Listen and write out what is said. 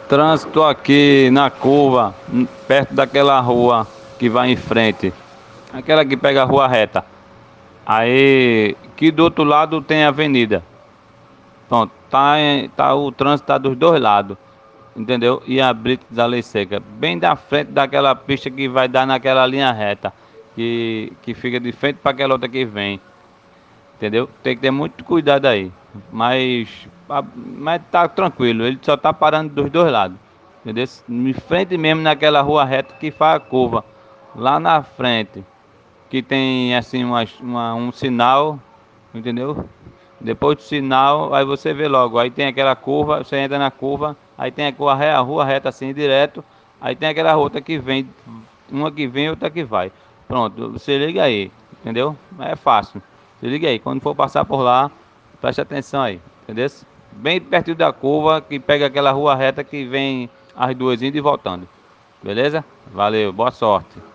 Trânsito aqui na curva, perto daquela rua que vai em frente. Aquela que pega a rua reta. Aí, que do outro lado tem a avenida. Pronto, tá o trânsito tá dos dois lados, entendeu? E a brita da lei seca, bem da frente daquela pista que vai dar naquela linha reta, que fica de frente para aquela outra que vem, entendeu? Tem que ter muito cuidado aí, mas tá tranquilo, ele só tá parando dos dois lados, entendeu? Em frente mesmo naquela rua reta que faz a curva, lá na frente, que tem assim um sinal, entendeu? Depois do sinal, aí você vê logo, aí tem aquela curva, você entra na curva, aí tem a rua reta assim direto, aí tem aquela outra que vem, uma que vem e outra que vai. Pronto, você liga aí, entendeu? É fácil. Se liga aí, quando for passar por lá, preste atenção aí, entendeu? Bem perto da curva, que pega aquela rua reta que vem as duas indo e voltando. Beleza? Valeu, boa sorte.